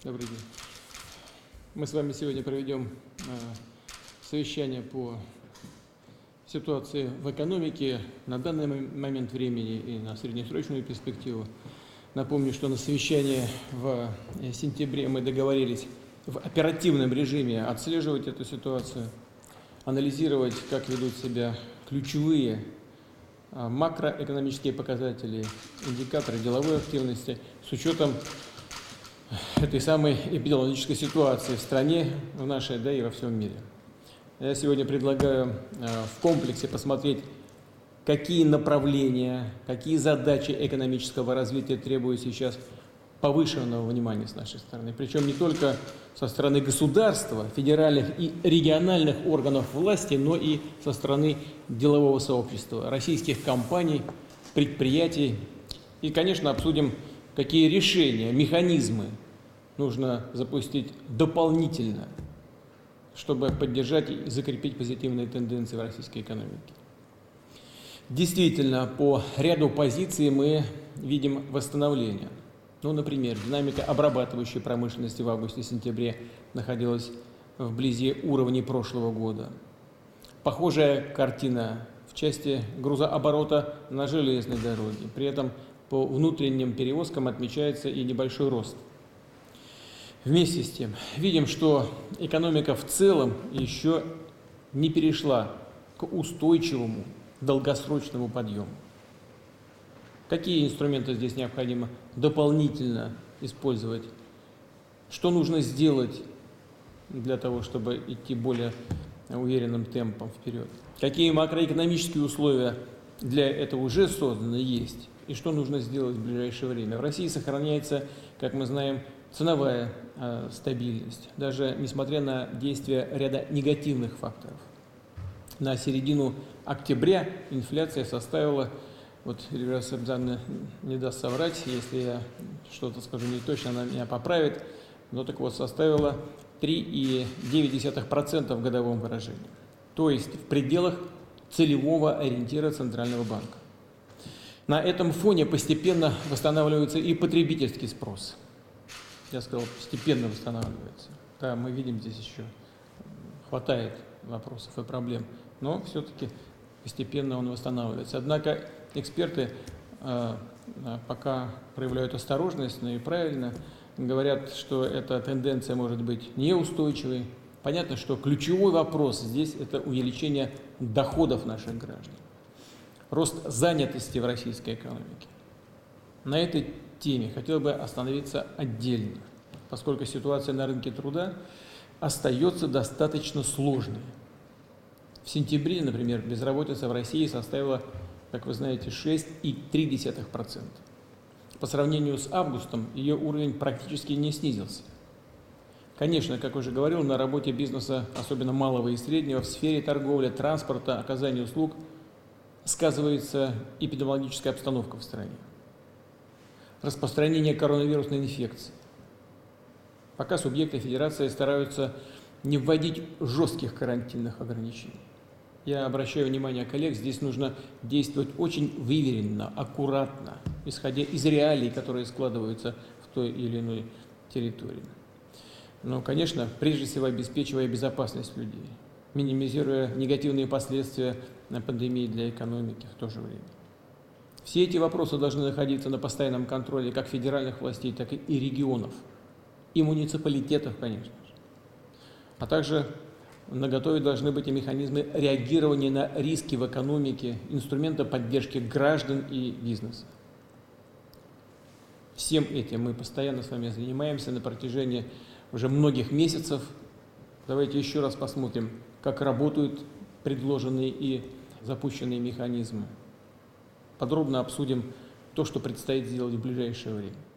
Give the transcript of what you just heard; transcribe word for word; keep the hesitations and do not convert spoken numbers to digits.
Добрый день. Мы с вами сегодня проведем совещание по ситуации в экономике на данный момент времени и на среднесрочную перспективу. Напомню, что на совещании в сентябре мы договорились в оперативном режиме отслеживать эту ситуацию, анализировать, как ведут себя ключевые макроэкономические показатели, индикаторы деловой активности с учетом этой самой эпидемиологической ситуации в стране, в нашей, да и во всем мире. Я сегодня предлагаю в комплексе посмотреть, какие направления, какие задачи экономического развития требуют сейчас повышенного внимания с нашей стороны. Причем не только со стороны государства, федеральных и региональных органов власти, но и со стороны делового сообщества, российских компаний, предприятий. И, конечно, обсудим, какие решения, механизмы нужно запустить дополнительно, чтобы поддержать и закрепить позитивные тенденции в российской экономике. Действительно, по ряду позиций мы видим восстановление. Ну, например, динамика обрабатывающей промышленности в августе-сентябре находилась вблизи уровней прошлого года. Похожая картина в части грузооборота на железной дороге. При этом по внутренним перевозкам отмечается и небольшой рост. Вместе с тем, видим, что экономика в целом еще не перешла к устойчивому долгосрочному подъему. Какие инструменты здесь необходимо дополнительно использовать? Что нужно сделать для того, чтобы идти более уверенным темпом вперед? Какие макроэкономические условия для этого уже созданы есть? И что нужно сделать в ближайшее время? В России сохраняется, как мы знаем, ценовая э, стабильность, даже несмотря на действия ряда негативных факторов. На середину октября инфляция составила, вот Эльвира Сабзановна не даст соврать, если я что-то скажу не точно, она меня поправит, но так вот составила три и девять десятых процента в годовом выражении, то есть в пределах целевого ориентира Центрального банка. На этом фоне постепенно восстанавливается и потребительский спрос. Я сказал, постепенно восстанавливается. Да, мы видим, здесь еще хватает вопросов и проблем, но все-таки постепенно он восстанавливается. Однако эксперты э, пока проявляют осторожность, но и правильно говорят, что эта тенденция может быть неустойчивой. Понятно, что ключевой вопрос здесь – это увеличение доходов наших граждан, рост занятости в российской экономике. На этой теме хотел бы остановиться отдельно, поскольку ситуация на рынке труда остается достаточно сложной. В сентябре, например, безработица в России составила, как вы знаете, шесть и три десятых процента. По сравнению с августом ее уровень практически не снизился. Конечно, как уже говорил, на работе бизнеса, особенно малого и среднего, в сфере торговли, транспорта, оказания услуг сказывается эпидемиологическая обстановка в стране. Распространение коронавирусной инфекции. Пока субъекты федерации стараются не вводить жестких карантинных ограничений. Я обращаю внимание коллег, здесь нужно действовать очень выверенно, аккуратно, исходя из реалий, которые складываются в той или иной территории. Но, конечно, прежде всего обеспечивая безопасность людей, минимизируя негативные последствия пандемии для экономики в то же время. Все эти вопросы должны находиться на постоянном контроле как федеральных властей, так и регионов, и муниципалитетов, конечно же. А также наготове должны быть и механизмы реагирования на риски в экономике, инструменты поддержки граждан и бизнеса. Всем этим мы постоянно с вами занимаемся на протяжении уже многих месяцев. Давайте еще раз посмотрим, как работают предложенные и запущенные механизмы. Подробно обсудим то, что предстоит сделать в ближайшее время.